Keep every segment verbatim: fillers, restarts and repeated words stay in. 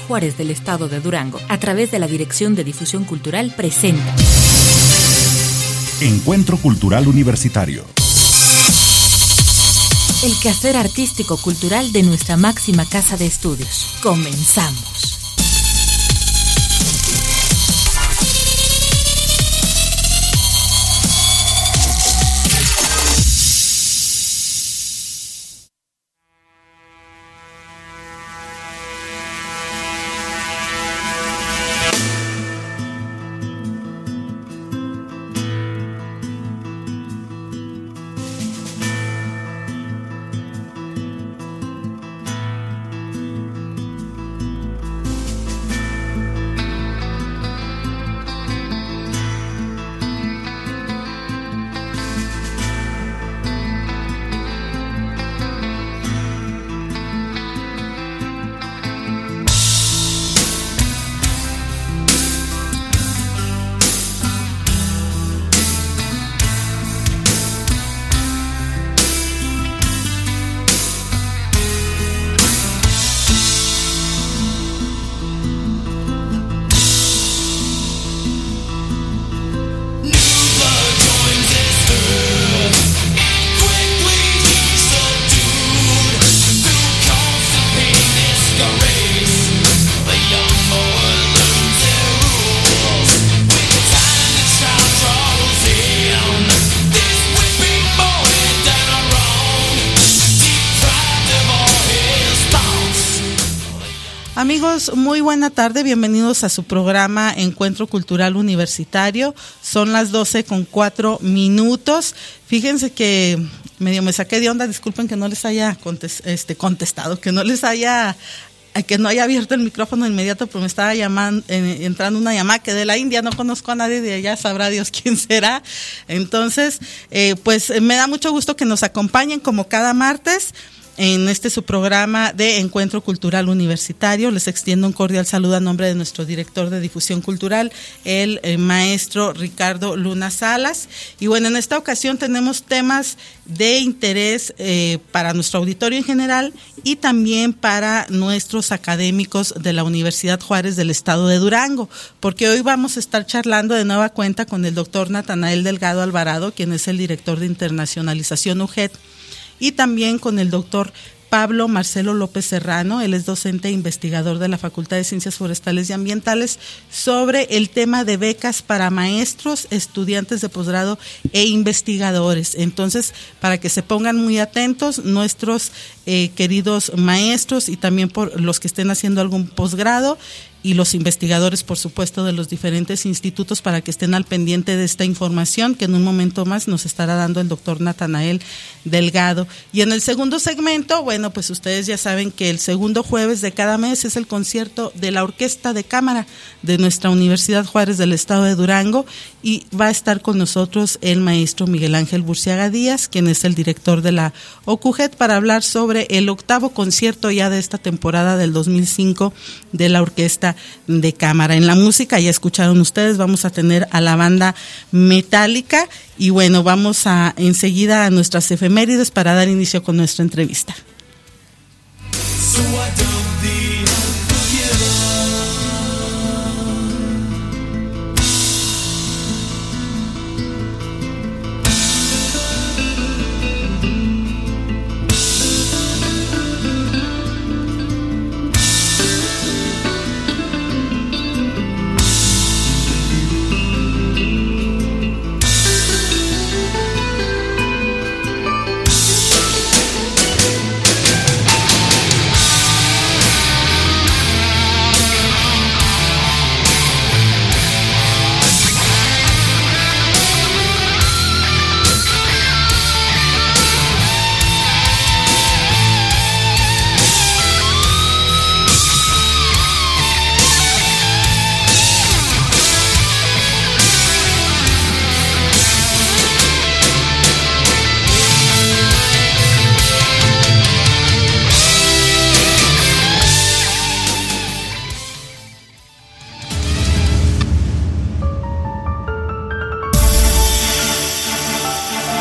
Juárez del Estado de Durango, a través de la Dirección de Difusión Cultural, presenta Encuentro Cultural Universitario. El quehacer artístico-cultural de nuestra máxima casa de estudios. Comenzamos. Amigos, muy buena tarde, bienvenidos a su programa Encuentro Cultural Universitario. Son las doce con cuatro minutos. Fíjense que medio me saqué de onda, disculpen que no les haya contest, este, contestado, que no les haya, que no haya abierto el micrófono inmediato, pero me estaba llamando, eh, entrando una llamada que de la India, no conozco a nadie de allá, sabrá Dios quién será. Entonces, eh, pues me da mucho gusto que nos acompañen como cada martes en este su programa de Encuentro Cultural Universitario. Les extiendo un cordial saludo a nombre de nuestro director de difusión cultural, el eh, maestro Ricardo Luna Salas. Y bueno, en esta ocasión tenemos temas de interés eh, para nuestro auditorio en general y también para nuestros académicos de la Universidad Juárez del Estado de Durango, porque hoy vamos a estar charlando de nueva cuenta con el doctor Natanael Delgado Alvarado, quien es el director de internacionalización U G E T, y también con el doctor Pablo Marcelo López Serrano. Él es docente e investigador de la Facultad de Ciencias Forestales y Ambientales, sobre el tema de becas para maestros, estudiantes de posgrado e investigadores. Entonces, para que se pongan muy atentos nuestros eh, queridos maestros y también por los que estén haciendo algún posgrado, y los investigadores, por supuesto, de los diferentes institutos, para que estén al pendiente de esta información que en un momento más nos estará dando el doctor Natanael Delgado. Y en el segundo segmento, bueno, pues ustedes ya saben que el segundo jueves de cada mes es el concierto de la Orquesta de Cámara de nuestra Universidad Juárez del Estado de Durango, y va a estar con nosotros el maestro Miguel Ángel Burciaga Díaz, quien es el director de la O C U G E T, para hablar sobre el octavo concierto ya de esta temporada del dos mil cinco de la Orquesta de Cámara. En la música, ya escucharon ustedes, vamos a tener a la banda Metallica, y bueno, vamos a enseguida a nuestras efemérides para dar inicio con nuestra entrevista. So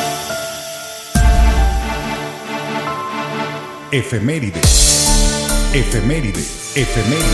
Efemérides. Efemérides, efemérides.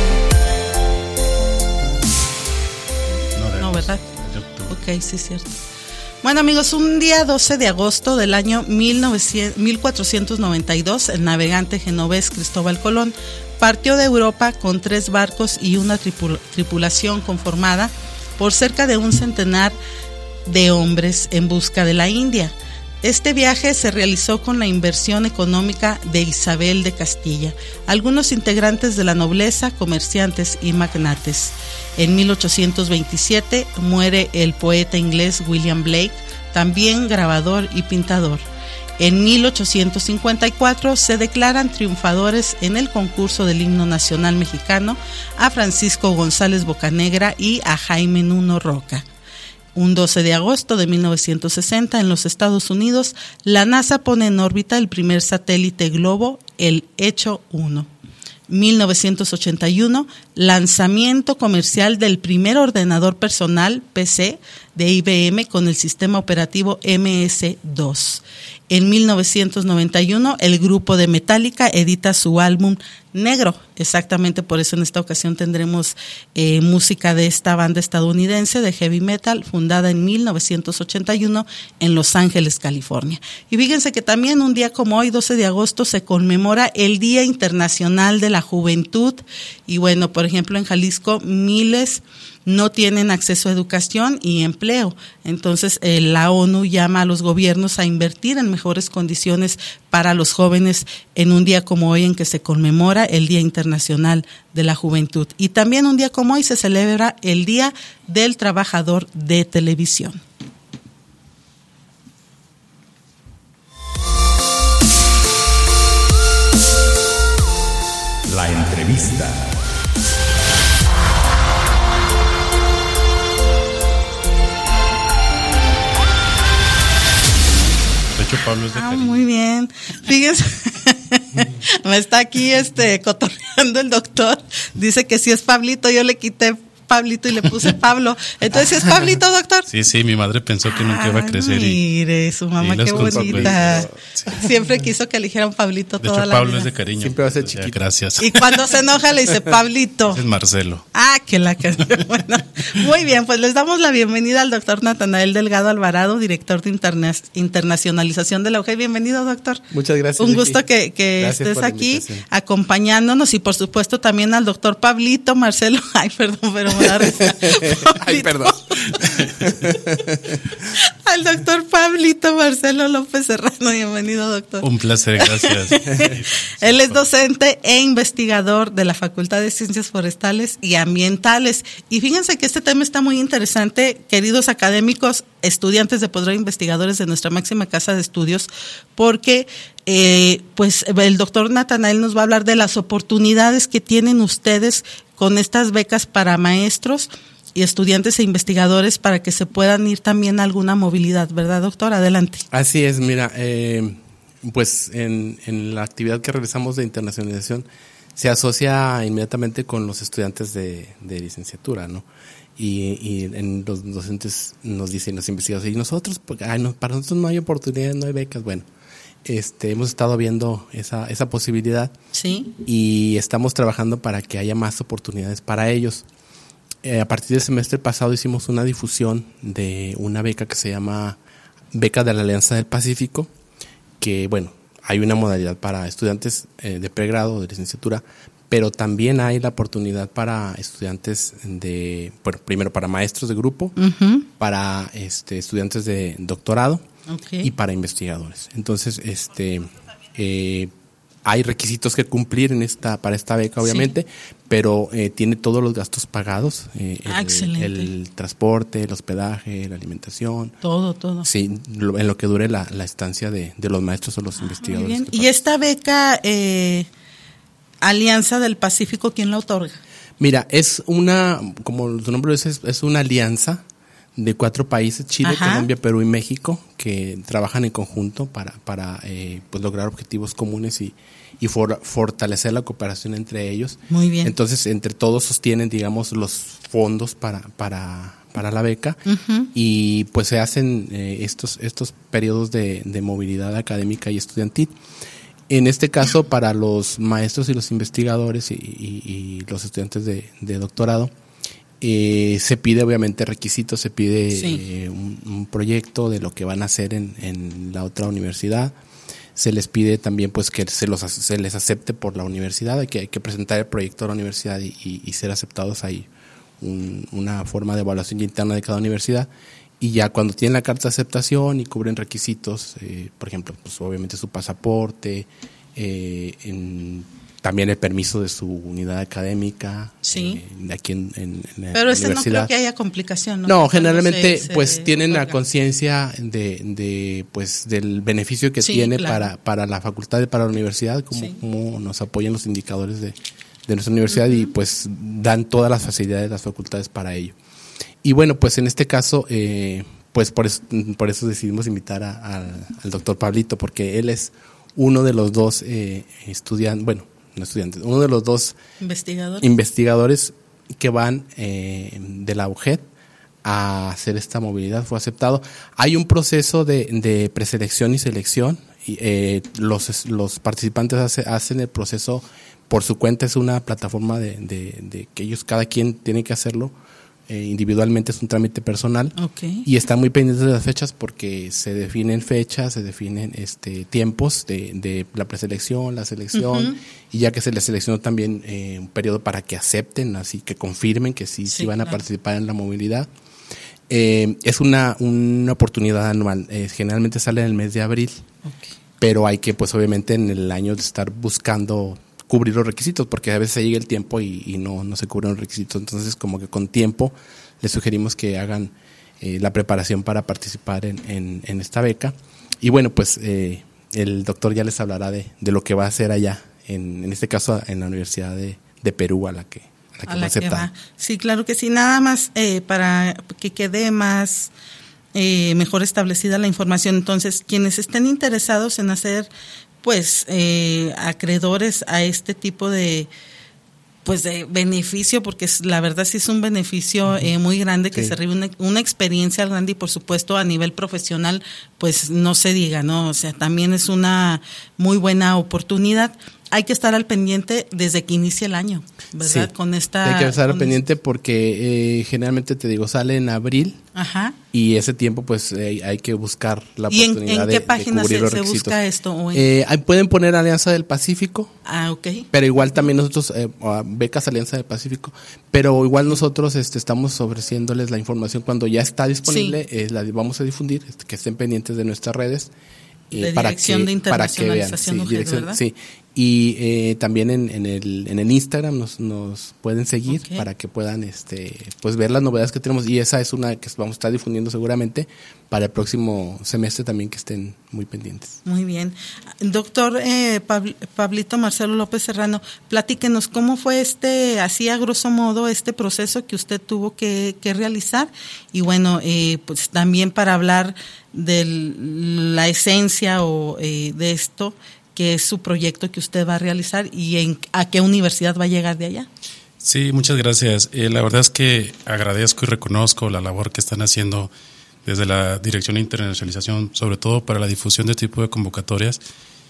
No, ¿verdad? Ok, sí es cierto. Bueno, amigos, un día doce de agosto del año mil cuatrocientos noventa y dos, el navegante genovés Cristóbal Colón partió de Europa con tres barcos y una tripul- tripulación conformada por cerca de un centenar de hombres en busca de la India. Este viaje se realizó con la inversión económica de Isabel de Castilla, algunos integrantes de la nobleza, comerciantes y magnates. En mil ochocientos veintisiete muere el poeta inglés William Blake, también grabador y pintador. En mil ochocientos cincuenta y cuatro se declaran triunfadores en el concurso del himno nacional mexicano a Francisco González Bocanegra y a Jaime Nuno Roca. Un doce de agosto de mil novecientos sesenta, en los Estados Unidos, la NASA pone en órbita el primer satélite globo, el Echo uno. mil novecientos ochenta y uno, lanzamiento comercial del primer ordenador personal, P C, de I B M con el sistema operativo M S dos. En mil novecientos noventa y uno, el grupo de Metallica edita su álbum Negro. Exactamente por eso en esta ocasión tendremos eh, música de esta banda estadounidense de heavy metal, fundada en mil novecientos ochenta y uno en Los Ángeles, California. Y fíjense que también un día como hoy, doce de agosto, se conmemora el Día Internacional de la Juventud. Y bueno, por ejemplo, en Jalisco, miles no tienen acceso a educación y empleo. Entonces, eh, la ONU llama a los gobiernos a invertir en mejores condiciones para los jóvenes en un día como hoy en que se conmemora el Día Internacional de la Juventud. Y también un día como hoy se celebra el Día del Trabajador de Televisión. La entrevista. De hecho, Pablo es de Ah, cariño. muy bien. Fíjense, me está aquí este cotorreando el doctor. Dice que si es Pablito, yo le quité Pablito y le puse Pablo. Entonces, ¿sí es Pablito, doctor? Sí, sí, mi madre pensó que nunca iba a crecer. Ay, y mire, su mamá, y las qué cosas, bonita. sí. Siempre quiso que eligieran Pablito De toda hecho, la Pablo vida. es de cariño. Siempre va a ser O sea, chiquito. gracias. Y cuando se enoja le dice Pablito. Ese es Marcelo. Ah, que la que bueno, muy bien, pues les damos la bienvenida al doctor Natanael Delgado Alvarado, director de interna- internacionalización de la U G E. Bienvenido, doctor. Muchas gracias. Un Vicky. gusto que, que Gracias estés por la aquí invitación. acompañándonos y por supuesto también al doctor Pablito Marcelo. Ay, perdón, pero me da risa. Ay, perdón. Al doctor Pablito Marcelo López Serrano. Bienvenido, doctor. Un placer, gracias. Él es docente e investigador de la Facultad de Ciencias Forestales y Ambientales. Y fíjense que este tema está muy interesante, queridos académicos, estudiantes de posgrado, investigadores de nuestra máxima casa de estudios, porque eh, pues el doctor Natanael nos va a hablar de las oportunidades que tienen ustedes con estas becas para maestros y estudiantes e investigadores para que se puedan ir también a alguna movilidad, ¿verdad, doctor? Adelante. Así es, mira, eh, pues en, en la actividad que realizamos de internacionalización se asocia inmediatamente con los estudiantes de, de licenciatura, ¿no? Y, y en los docentes nos dicen, los investigadores, y nosotros, porque ay, no, para nosotros no hay oportunidades, no hay becas. Bueno, este, hemos estado viendo esa, esa posibilidad Sí. y estamos trabajando para que haya más oportunidades para ellos. Eh, a partir del semestre pasado hicimos una difusión de una beca que se llama Beca de la Alianza del Pacífico, que bueno, hay una modalidad para estudiantes eh, de pregrado o de licenciatura, pero también hay la oportunidad para estudiantes de, bueno, primero para maestros de grupo, Uh-huh. para este, estudiantes de doctorado Okay. y para investigadores. Entonces, este eh, hay requisitos que cumplir en esta para esta beca, obviamente, sí. pero eh, tiene todos los gastos pagados, eh, ah, el, excelente. el transporte, el hospedaje, la alimentación. Todo, todo. Sí, lo, en lo que dure la, la estancia de, de los maestros o los ah, investigadores. Y esta beca eh, Alianza del Pacífico, ¿quién la otorga? Mira, es una, como su nombre dice, es, es una alianza de cuatro países, Chile, Ajá. Colombia, Perú y México, que trabajan en conjunto para, para eh, pues lograr objetivos comunes y, y for, fortalecer la cooperación entre ellos. Muy bien. Entonces, entre todos sostienen, digamos, los fondos para, para, para la beca uh-huh. y pues se hacen eh, estos, estos periodos de, de movilidad académica y estudiantil. En este caso, para los maestros y los investigadores y, y, y los estudiantes de, de doctorado, eh, se pide obviamente requisitos, se pide sí. eh, un, un proyecto de lo que van a hacer en, en la otra universidad. Se les pide también pues que se los se les acepte por la universidad, que hay que presentar el proyecto a la universidad y, y, y ser aceptados ahí. Un, una forma de evaluación interna de cada universidad, y ya cuando tienen la carta de aceptación y cubren requisitos, eh, por ejemplo, pues obviamente su pasaporte, eh, en, también el permiso de su unidad académica, sí. eh, de aquí en, en, en Pero la ese universidad. no creo que haya complicación, ¿no? No, generalmente se, se pues tienen otorga. la conciencia de, de pues del beneficio que sí, tiene claro. para, para la facultad y para la universidad, como, sí. como nos apoyan los indicadores de de nuestra universidad, uh-huh. y pues dan todas las facilidades, las facultades para ello. Y bueno, pues en este caso, eh, pues por eso, por eso decidimos invitar a, a, al doctor Pablito, porque él es uno de los dos eh, estudiantes, bueno, no estudiantes, uno de los dos investigadores, investigadores que van eh, de la U G E D a hacer esta movilidad. Fue aceptado. Hay un proceso de, de preselección y selección, y eh, los, los participantes hace, hacen el proceso por su cuenta. Es una plataforma de, de, de que ellos, cada quien tiene que hacerlo eh, individualmente, es un trámite personal. Okay. Y están muy pendientes de las fechas porque se definen fechas, se definen este tiempos de, de la preselección, la selección, uh-huh. y ya que se les seleccionó también eh, un periodo para que acepten, así que confirmen que sí, sí, sí van claro. a participar en la movilidad. Eh, es una, una oportunidad anual, eh, generalmente sale en el mes de abril, okay. pero hay que pues obviamente en el año estar buscando cubrir los requisitos, porque a veces llega el tiempo y, y no, no se cubren los requisitos. Entonces, como que con tiempo les sugerimos que hagan eh, la preparación para participar en, en, en esta beca. Y bueno, pues eh, el doctor ya les hablará de, de lo que va a hacer allá, en, en este caso en la Universidad de, de Perú, a la que, a la que, a la que va. Sí, claro que sí. Nada más eh, para que quede más eh, mejor establecida la información. Entonces, quienes estén interesados en hacer pues eh, acreedores a este tipo de pues de beneficio, porque es, la verdad sí es un beneficio eh, muy grande, que sí. se recibe una, una experiencia grande, y por supuesto a nivel profesional pues no se diga, ¿no? O sea, también es una muy buena oportunidad. Hay que estar al pendiente desde que inicia el año, ¿verdad? Sí, con esta hay que estar al con pendiente porque eh, generalmente, te digo, sale en abril. Ajá. Y ese tiempo pues eh, hay que buscar la ¿Y oportunidad en, en de, qué página de cubrir se, los se requisitos. busca esto? ¿O en... eh, ahí pueden poner Alianza del Pacífico. Ah, ok. Pero igual también nosotros, eh, becas Alianza del Pacífico, pero igual nosotros este, estamos ofreciéndoles la información cuando ya está disponible, sí. eh, la vamos a difundir, este, que estén pendientes de nuestras redes. Eh, de para Dirección que, de Internacionalización para que vean, sí, U G E D, ¿verdad? Sí, y eh, también en, en el en el Instagram nos, nos pueden seguir, okay. para que puedan este pues ver las novedades que tenemos, y esa es una que vamos a estar difundiendo seguramente para el próximo semestre también, que estén muy pendientes. Muy bien. Doctor eh, Pabl- Pablito Marcelo López Serrano, platíquenos cómo fue este, así a grosso modo, este proceso que usted tuvo que, que realizar, y bueno, eh, pues también para hablar de la esencia o eh, de esto, que es su proyecto que usted va a realizar, y en, a qué universidad va a llegar de allá. Sí, muchas gracias. Eh, la verdad es que agradezco y reconozco la labor que están haciendo desde la Dirección de Internacionalización, sobre todo para la difusión de este tipo de convocatorias,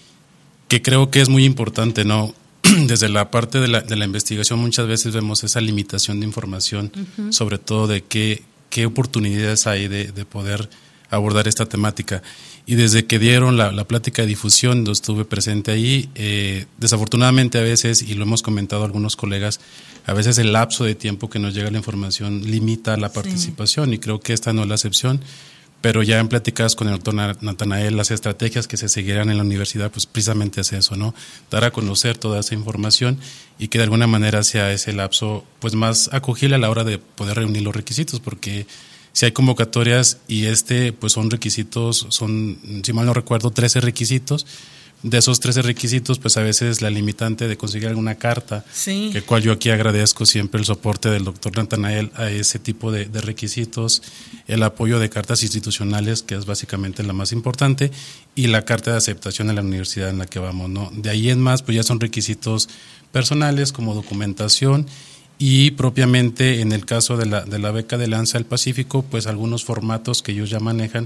que creo que es muy importante, ¿no? Desde la parte de la, de la investigación muchas veces vemos esa limitación de información, uh-huh. sobre todo de qué, qué oportunidades hay de, de poder abordar esta temática. Y desde que dieron la, la plática de difusión, yo estuve presente ahí, eh, desafortunadamente a veces, y lo hemos comentado algunos colegas, a veces el lapso de tiempo que nos llega la información limita la participación, sí. y creo que esta no es la excepción, pero ya en pláticas con el doctor Natanael, las estrategias que se seguirán en la universidad, pues precisamente es eso, ¿no? Dar a conocer toda esa información y que de alguna manera sea ese lapso pues más acogible a la hora de poder reunir los requisitos, porque si hay convocatorias y este pues son requisitos, son, si mal no recuerdo, trece requisitos. De esos trece requisitos, pues a veces la limitante de conseguir alguna carta, sí. que cual yo aquí agradezco siempre el soporte del doctor Natanael a ese tipo de, de requisitos, el apoyo de cartas institucionales, que es básicamente la más importante, y la carta de aceptación a la universidad en la que vamos, ¿no? De ahí en más, pues ya son requisitos personales como documentación, y propiamente en el caso de la, de la beca de Alianza del Pacífico, pues algunos formatos que ellos ya manejan,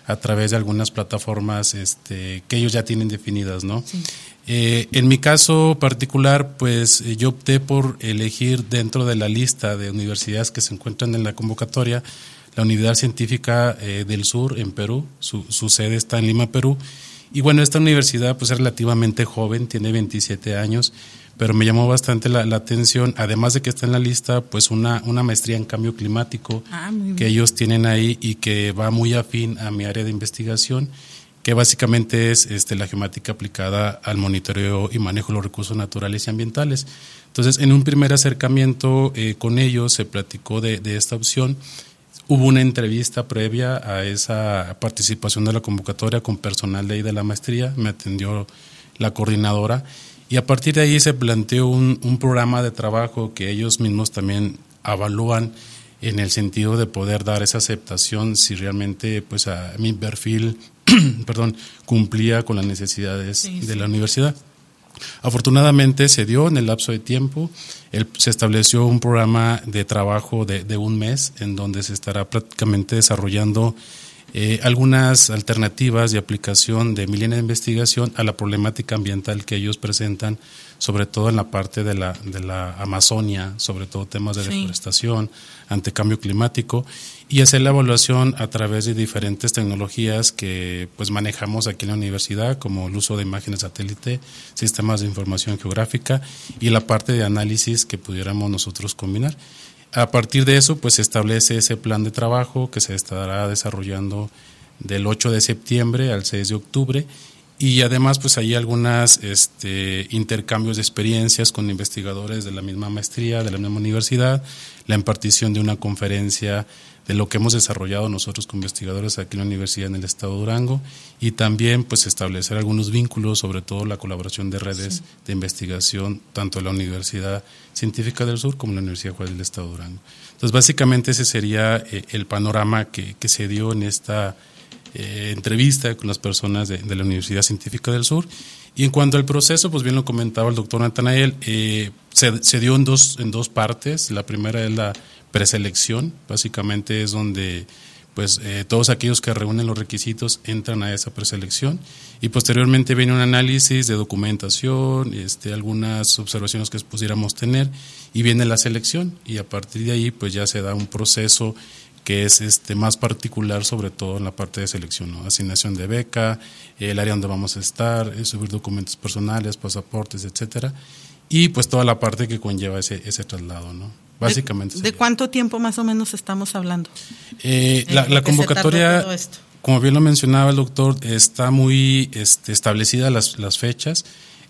a través de algunas plataformas este, que ellos ya tienen definidas, ¿no? Sí. Eh, en mi caso particular, pues eh, yo opté por elegir dentro de la lista de universidades que se encuentran en la convocatoria la Unidad Científica eh, del Sur en Perú, su, su sede está en Lima, Perú. Y bueno, esta universidad pues es relativamente joven, tiene veintisiete años, pero me llamó bastante la, la atención, además de que está en la lista, pues una, una maestría en cambio climático ah, muy bien. que ellos tienen ahí y que va muy afín a mi área de investigación, que básicamente es este, la geomática aplicada al monitoreo y manejo de los recursos naturales y ambientales. Entonces, en un primer acercamiento eh, con ellos se platicó de, de esta opción. Hubo una entrevista previa a esa participación de la convocatoria con personal de ahí de la maestría, me atendió la coordinadora y a partir de ahí se planteó un, un programa de trabajo que ellos mismos también evalúan en el sentido de poder dar esa aceptación si realmente pues a mi perfil perdón, cumplía con las necesidades sí, de sí. la universidad. Afortunadamente se dio en el lapso de tiempo, el, se estableció un programa de trabajo de, de un mes en donde se estará prácticamente desarrollando eh, algunas alternativas de aplicación de mi línea de investigación a la problemática ambiental que ellos presentan, sobre todo en la parte de la, de la Amazonia, sobre todo temas de sí. deforestación, ante cambio climático, y hacer la evaluación a través de diferentes tecnologías que pues manejamos aquí en la universidad, como el uso de imágenes satélite, sistemas de información geográfica y la parte de análisis que pudiéramos nosotros combinar. A partir de eso, pues se establece ese plan de trabajo que se estará desarrollando del ocho de septiembre al seis de octubre. Y además pues hay algunas este, intercambios de experiencias con investigadores de la misma maestría, de la misma universidad, la impartición de una conferencia de lo que hemos desarrollado nosotros como investigadores aquí en la universidad en el estado de Durango y también pues establecer algunos vínculos, sobre todo la colaboración de redes sí. de investigación tanto de la Universidad Científica del Sur como la Universidad Juárez del estado de Durango. Entonces básicamente ese sería eh, el panorama que, que se dio en esta Eh, entrevista con las personas de, de la Universidad Científica del Sur. Y en cuanto al proceso, pues bien lo comentaba el doctor Natanael, eh, se, se dio en dos, en dos partes. La primera es la preselección, básicamente es donde pues eh, todos aquellos que reúnen los requisitos entran a esa preselección y posteriormente viene un análisis de documentación, este, algunas observaciones que pudiéramos tener y viene la selección y a partir de ahí pues ya se da un proceso que es este más particular, sobre todo en la parte de selección, ¿no? Asignación de beca, el área donde vamos a estar, subir documentos personales, pasaportes, etcétera, y pues toda la parte que conlleva ese ese traslado, ¿no? Básicamente. ¿De, ¿de cuánto tiempo más o menos estamos hablando? Eh, la, la convocatoria, como bien lo mencionaba el doctor, está muy este, establecida las las fechas.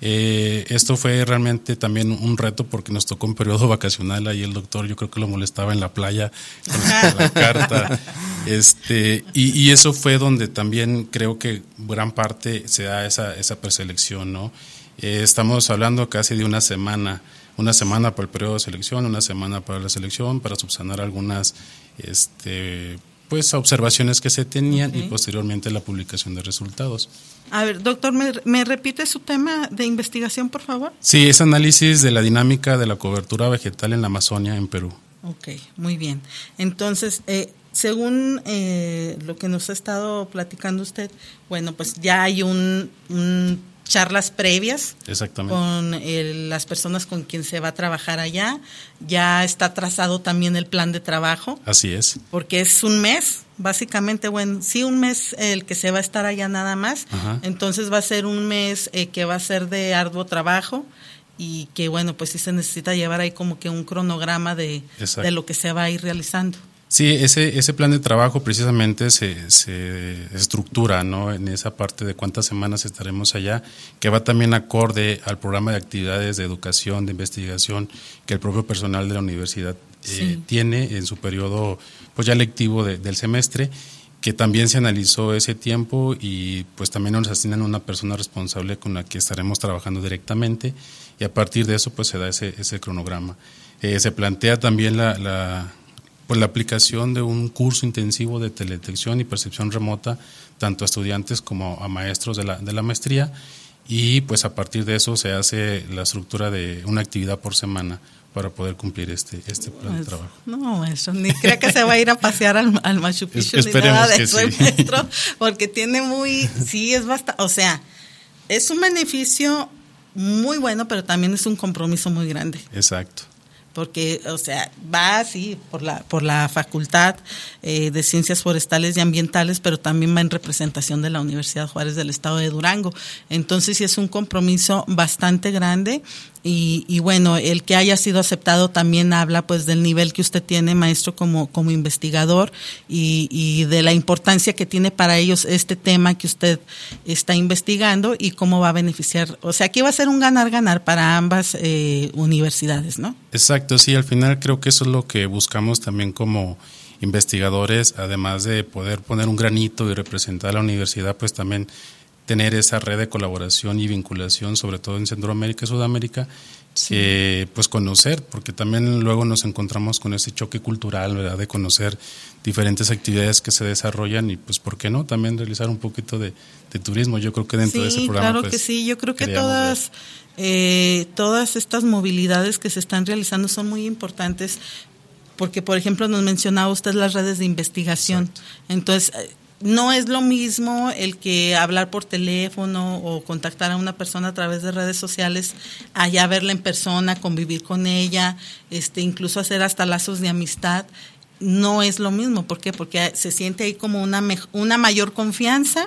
Eh, esto fue realmente también un reto porque nos tocó un periodo vacacional, ahí el doctor yo creo que lo molestaba en la playa con la carta, este, y, y eso fue donde también creo que gran parte se da esa, esa preselección, ¿no? Eh, estamos hablando casi de una semana, una semana para el periodo de selección, una semana para la selección, para subsanar algunas este, pues observaciones que se tenían okay. y posteriormente la publicación de resultados. A ver, doctor, ¿me, ¿me repite su tema de investigación, por favor? Sí, es análisis de la dinámica de la cobertura vegetal en la Amazonia, en Perú. Ok, muy bien. Entonces, eh, según eh, lo que nos ha estado platicando usted, bueno, pues ya hay un, un charlas previas Exactamente. con el, las personas con quien se va a trabajar allá. Ya está trazado también el plan de trabajo. Así es. Porque es un mes. Básicamente, bueno, sí, un mes el que se va a estar allá nada más. Ajá. Entonces va a ser un mes eh, que va a ser de arduo trabajo y que, bueno, pues sí se necesita llevar ahí como que un cronograma de, de lo que se va a ir realizando. Sí, ese ese plan de trabajo precisamente se, se estructura, ¿no? En esa parte de cuántas semanas estaremos allá, que va también acorde al programa de actividades de educación, de investigación que el propio personal de la universidad eh, sí. tiene en su periodo pues ya lectivo de, del semestre, que también se analizó ese tiempo y pues también nos asignan una persona responsable con la que estaremos trabajando directamente y a partir de eso pues se da ese ese cronograma. Eh, se plantea también la, la pues la aplicación de un curso intensivo de teledetección y percepción remota tanto a estudiantes como a maestros de la de la maestría y pues a partir de eso se hace la estructura de una actividad por semana para poder cumplir este este plan pues, de trabajo. No, maestro, ni crea que se va a ir a pasear al, al Machu Picchu es, ni nada de que eso, sí. maestro, porque tiene muy, sí, es bastante, o sea, es un beneficio muy bueno, pero también es un compromiso muy grande. Exacto. Porque, o sea, va así por la por la Facultad eh, de Ciencias Forestales y Ambientales, pero también va en representación de la Universidad Juárez del Estado de Durango. Entonces, sí es un compromiso bastante grande y, y bueno, el que haya sido aceptado también habla pues del nivel que usted tiene, maestro, como como investigador y, y de la importancia que tiene para ellos este tema que usted está investigando y cómo va a beneficiar. O sea, aquí va a ser un ganar-ganar para ambas eh, universidades, ¿no? Exacto, sí, al final creo que eso es lo que buscamos también como investigadores, además de poder poner un granito y representar a la universidad, pues también tener esa red de colaboración y vinculación, sobre todo en Centroamérica y Sudamérica, sí. eh, pues conocer, porque también luego nos encontramos con ese choque cultural, ¿verdad?, de conocer diferentes actividades que se desarrollan y pues, ¿por qué no?, también realizar un poquito de, de turismo. Yo creo que dentro sí, de ese programa, claro pues, que sí, yo creo que todas... Eh, todas estas movilidades que se están realizando son muy importantes porque, por ejemplo, nos mencionaba usted las redes de investigación. Exacto. Entonces, no es lo mismo el que hablar por teléfono o contactar a una persona a través de redes sociales, allá verla en persona, convivir con ella, este, incluso hacer hasta lazos de amistad. No es lo mismo, ¿por qué? Porque se siente ahí como una me- una mayor confianza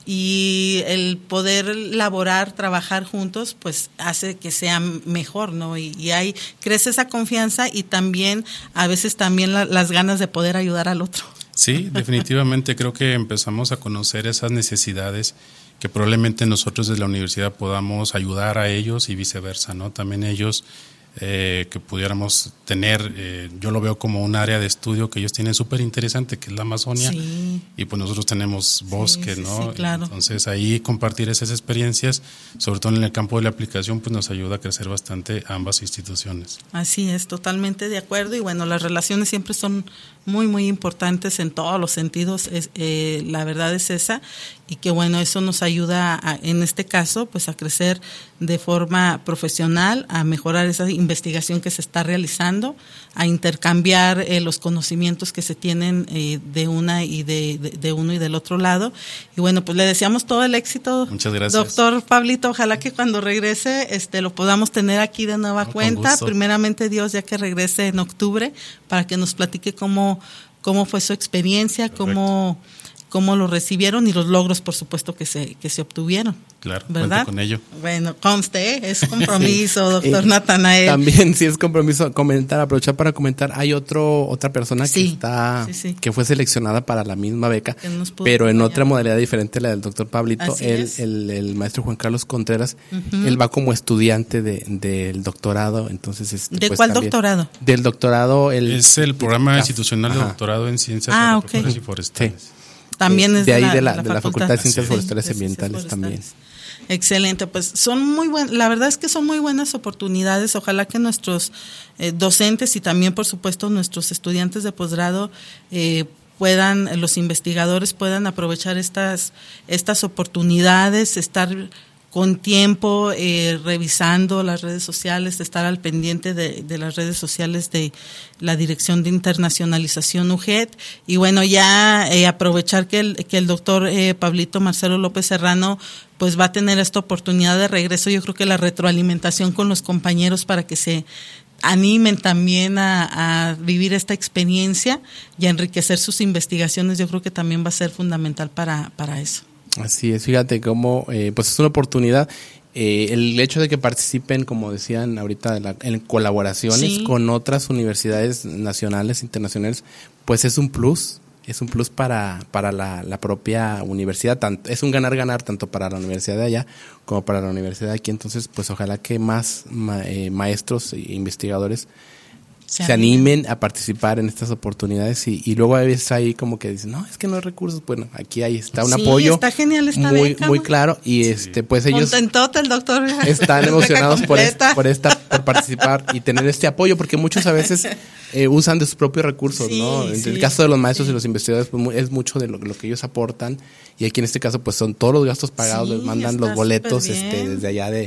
y el poder laborar, trabajar juntos, pues hace que sea mejor, ¿no? Y, y ahí crece esa confianza y también, a veces también la, las ganas de poder ayudar al otro. Sí, definitivamente creo que empezamos a conocer esas necesidades que probablemente nosotros desde la universidad podamos ayudar a ellos y viceversa, ¿no? También ellos Eh, que pudiéramos tener, eh, yo lo veo como un área de estudio que ellos tienen súper interesante, que es la Amazonia, sí. y pues nosotros tenemos bosque, sí, sí, ¿no? Sí, claro. Entonces ahí compartir esas experiencias, sobre todo en el campo de la aplicación, pues nos ayuda a crecer bastante a ambas instituciones. Así es, totalmente de acuerdo, y bueno, las relaciones siempre son muy, muy importantes en todos los sentidos, es, eh, la verdad es esa, y que bueno, eso nos ayuda a, en este caso, pues a crecer de forma profesional, a mejorar esa investigación que se está realizando, a intercambiar eh, los conocimientos que se tienen eh, de una y de, de, de uno y del otro lado. Y bueno, pues le deseamos todo el éxito. Muchas gracias. Doctor Pablito, ojalá que cuando regrese este lo podamos tener aquí de nueva no, cuenta. Primeramente Dios, ya que regrese en octubre, para que nos platique cómo, cómo fue su experiencia, Perfecto. cómo cómo lo recibieron y los logros, por supuesto, que se que se obtuvieron. Claro, ¿verdad? Cuento con ello. Bueno, conste, ¿eh? Es compromiso, doctor Natanael. También sí es compromiso comentar, aprovechar para comentar, hay otro otra persona sí, que está sí, sí. que fue seleccionada para la misma beca, pero en otra modalidad diferente a la del doctor Pablito. Él, el, el maestro Juan Carlos Contreras, uh-huh. él va como estudiante de, del doctorado, entonces este, ¿De pues, cuál también, doctorado? Del doctorado. El, es el programa de, institucional de ajá. doctorado en ciencias ah, agropecuarias okay. y forestales. Sí. También es de, de ahí la, de la, de la, de la Facultad de Ciencias sí, Forestales y de Ambientales Ciencias también. Excelente, pues son muy buenas, la verdad es que son muy buenas oportunidades. Ojalá que nuestros eh, docentes y también, por supuesto, nuestros estudiantes de posgrado eh, puedan, los investigadores puedan aprovechar estas estas oportunidades, estar con tiempo eh, revisando las redes sociales, estar al pendiente de, de las redes sociales de la Dirección de Internacionalización U G E T, y bueno, ya eh, aprovechar que el, que el doctor eh, Pablito Marcelo López Serrano pues va a tener esta oportunidad de regreso. Yo creo que la retroalimentación con los compañeros para que se animen también a, a vivir esta experiencia y a enriquecer sus investigaciones, yo creo que también va a ser fundamental para, para eso. Así es, fíjate cómo eh, pues es una oportunidad. Eh, el hecho de que participen, como decían ahorita, la, en colaboraciones sí. con otras universidades nacionales, internacionales, pues es un plus, es un plus para para la, la propia universidad. Tanto, es un ganar-ganar tanto para la universidad de allá como para la universidad de aquí. Entonces, pues ojalá que más ma, eh, maestros e investigadores se, se animen a participar en estas oportunidades y, y luego a veces ahí como que dicen, no, es que no hay recursos. Bueno, aquí ahí está un sí, apoyo está genial esta muy beca, muy ¿no? claro y este pues ellos contentote el doctor están emocionados por, es, por esta por participar y tener este apoyo, porque muchos a veces eh, usan de sus propios recursos, sí, ¿no? En sí, el caso de los maestros sí. y los investigadores pues, es mucho de lo, lo que ellos aportan, y aquí en este caso pues son todos los gastos pagados, sí, les mandan los boletos este desde allá de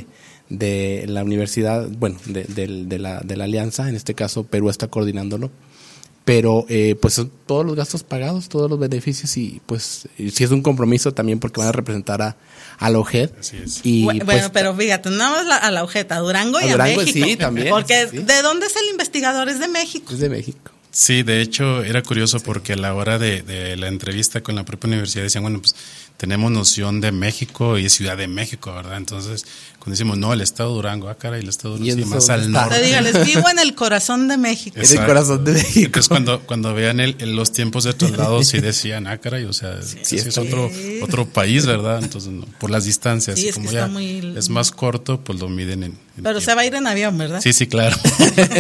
de la universidad, bueno, de, de, de, la, de la alianza, en este caso Perú está coordinándolo, pero eh, pues son todos los gastos pagados, todos los beneficios y pues sí es un compromiso también porque van a representar a, a la U G E D. Así es. Y, bueno, pues, pero fíjate, no más la, a la U G E D, a Durango y a, Durango, a México. Sí, también. Porque sí. ¿de dónde es el investigador? Es de México. Es de México. Sí, de hecho era curioso porque a la hora de, de la entrevista con la propia universidad decían, bueno, pues tenemos noción de México y Ciudad de México, ¿verdad? Entonces, cuando decimos, no, el estado de Durango, ah, cara, el estado de Durango, sí, más al norte. Te diga, les vivo en el corazón de México. En el corazón de México. Entonces, cuando, cuando vean el, el, los tiempos de traslado, sí decían, ah, caray, o sea, sí, sí es otro, otro país, ¿verdad? Entonces, no, por las distancias, sí, es como que ya está muy... es más corto, pues lo miden en... en Pero tiempo. se va a ir en avión, ¿verdad? Sí, sí, claro. Sí,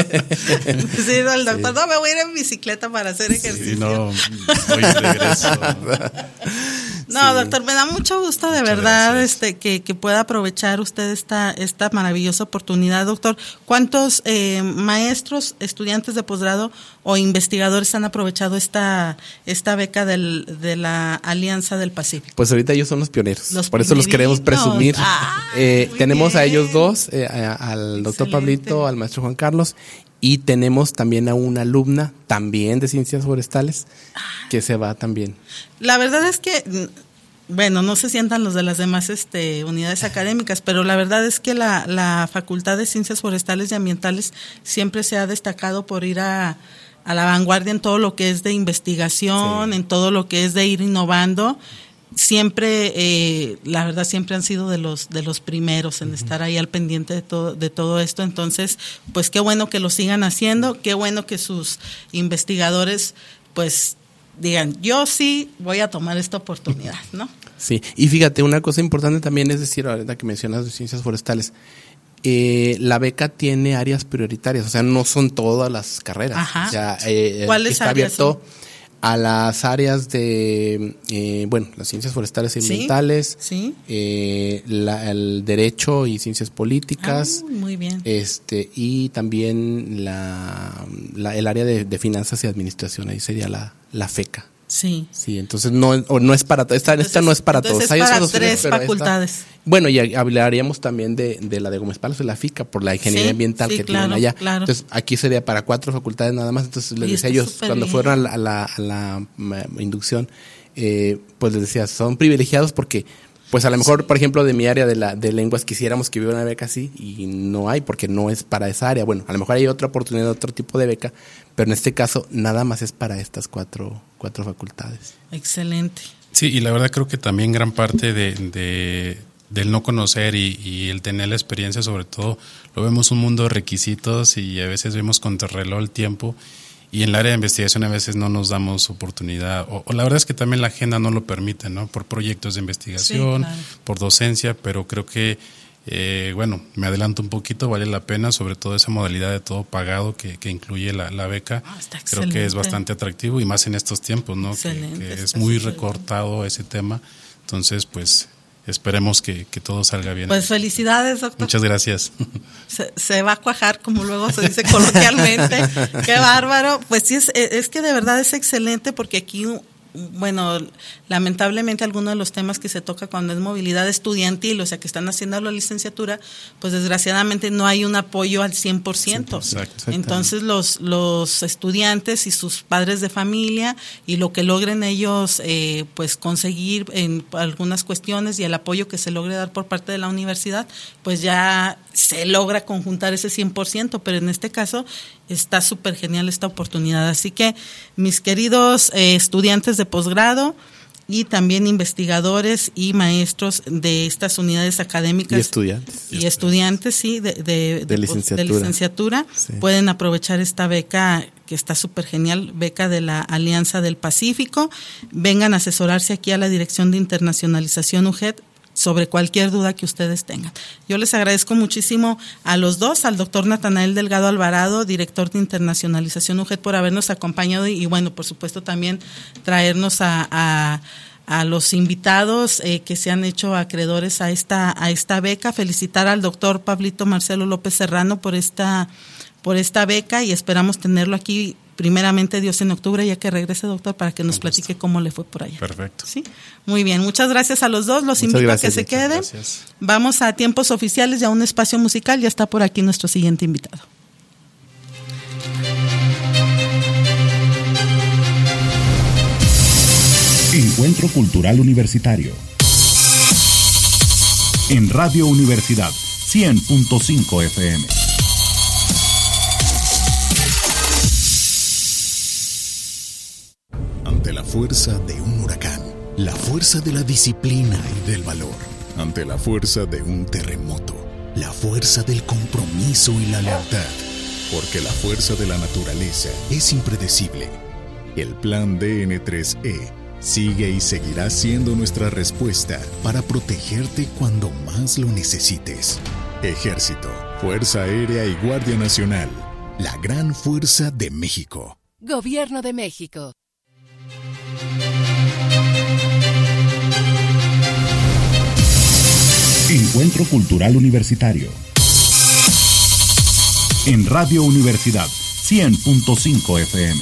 el doctor, sí. No, me voy a ir en bicicleta para hacer ejercicio. Sí, no, voy y regreso. No, sí. Doctor, me da mucho gusto de Muchas verdad gracias. este que, que pueda aprovechar usted esta esta maravillosa oportunidad, doctor. ¿Cuántos eh, maestros, estudiantes de posgrado o investigadores han aprovechado esta esta beca del, de la Alianza del Pacífico? Pues ahorita ellos son los pioneros, Los por eso los queremos presumir. Ah, eh, tenemos bien. a ellos dos, eh, a, al doctor Pablito, al maestro Juan Carlos, y tenemos también a una alumna también de Ciencias Forestales que se va también. La verdad es que, bueno, no se sientan los de las demás este, unidades académicas, pero la verdad es que la, la Facultad de Ciencias Forestales y Ambientales siempre se ha destacado por ir a, a la vanguardia en todo lo que es de investigación, sí. en todo lo que es de ir innovando. Siempre, eh, la verdad, siempre han sido de los de los primeros en uh-huh. estar ahí al pendiente de todo de todo esto. Entonces, pues qué bueno que lo sigan haciendo, qué bueno que sus investigadores, pues digan, yo sí voy a tomar esta oportunidad, ¿no? Sí, y fíjate, una cosa importante también es decir, ahorita que mencionas de Ciencias Forestales, eh, la beca tiene áreas prioritarias, o sea, no son todas las carreras. Ajá. O sea, eh, ¿cuáles está áreas abierto son? A las áreas de, eh, bueno, las ciencias forestales y ambientales, sí, sí. Eh, la, el derecho y ciencias políticas, ah, muy bien. este y también la, la el área de, de finanzas y administración, ahí sería la, la FECA. Sí. Sí, entonces no, o no es para esta, entonces, esta no es para todos. Es para tres opciones, facultades. Esta, bueno, y hablaríamos también de, de la de Gómez Palos, de la FICA, por la ingeniería sí, ambiental sí, que claro, tienen allá. Claro. Entonces aquí sería para cuatro facultades nada más. Entonces les decía ellos, cuando bien. fueron a la, a la, a la inducción, eh, pues les decía, son privilegiados porque pues a lo mejor, sí. por ejemplo, de mi área de la de lenguas quisiéramos que hubiera una beca así y no hay porque no es para esa área. Bueno, a lo mejor hay otra oportunidad, otro tipo de beca, pero en este caso nada más es para estas cuatro, cuatro facultades. Excelente. Sí, y la verdad creo que también gran parte de, de del no conocer y, y el tener la experiencia, sobre todo, lo vemos un mundo de requisitos y a veces vemos contrarreloj el tiempo. Y en el área de investigación a veces no nos damos oportunidad, o, o la verdad es que también la agenda no lo permite, ¿no? Por proyectos de investigación, sí, claro. por docencia, pero creo que, eh, bueno, me adelanto un poquito, vale la pena, sobre todo esa modalidad de todo pagado que, que incluye la, la beca, ah, creo que es bastante atractivo y más en estos tiempos, ¿no? Que, que es muy recortado bien. Ese tema, entonces, pues... Esperemos que, que todo salga bien. Pues felicidades, doctor. Muchas gracias. Se, se va a cuajar, como luego se dice coloquialmente. Qué bárbaro. Pues sí, es, es que de verdad es excelente porque aquí, bueno, lamentablemente algunos de los temas que se toca cuando es movilidad estudiantil, o sea, que están haciendo la licenciatura, pues desgraciadamente no hay un apoyo al cien por ciento. Exacto. Entonces los los estudiantes y sus padres de familia y lo que logren ellos eh, pues conseguir en algunas cuestiones y el apoyo que se logre dar por parte de la universidad, pues ya se logra conjuntar ese cien por ciento, pero en este caso está súper genial esta oportunidad. Así que mis queridos eh, estudiantes de posgrado y también investigadores y maestros de estas unidades académicas y estudiantes y estudiantes sí de, de, de, de licenciatura, de licenciatura sí. pueden aprovechar esta beca que está súper genial, beca de la Alianza del Pacífico. Vengan a asesorarse aquí a la Dirección de Internacionalización U G E D sobre cualquier duda que ustedes tengan. Yo les agradezco muchísimo a los dos, al doctor Natanael Delgado Alvarado, director de Internacionalización U G E D, por habernos acompañado y, y bueno, por supuesto también traernos a, a, a los invitados eh, que se han hecho acreedores a esta, a esta beca. Felicitar al doctor Pablito Marcelo López Serrano por esta, por esta beca y esperamos tenerlo aquí primeramente Dios en octubre, ya que regrese, doctor, para que nos Con platique gusto. cómo le fue por allá. Perfecto. Sí, muy bien. Muchas gracias a los dos. Los Muchas invito gracias, a que se muchas queden. gracias. Vamos a tiempos oficiales y a un espacio musical. Ya está por aquí nuestro siguiente invitado. Encuentro Cultural Universitario. En Radio Universidad cien punto cinco F M. Ante la fuerza de un huracán, la fuerza de la disciplina y del valor. Ante la fuerza de un terremoto, la fuerza del compromiso y la lealtad. Porque la fuerza de la naturaleza es impredecible. El Plan D N tres E sigue y seguirá siendo nuestra respuesta para protegerte cuando más lo necesites. Ejército, Fuerza Aérea y Guardia Nacional, la gran fuerza de México. Gobierno de México. Encuentro Cultural Universitario. En Radio Universidad cien punto cinco F M.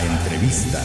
La entrevista.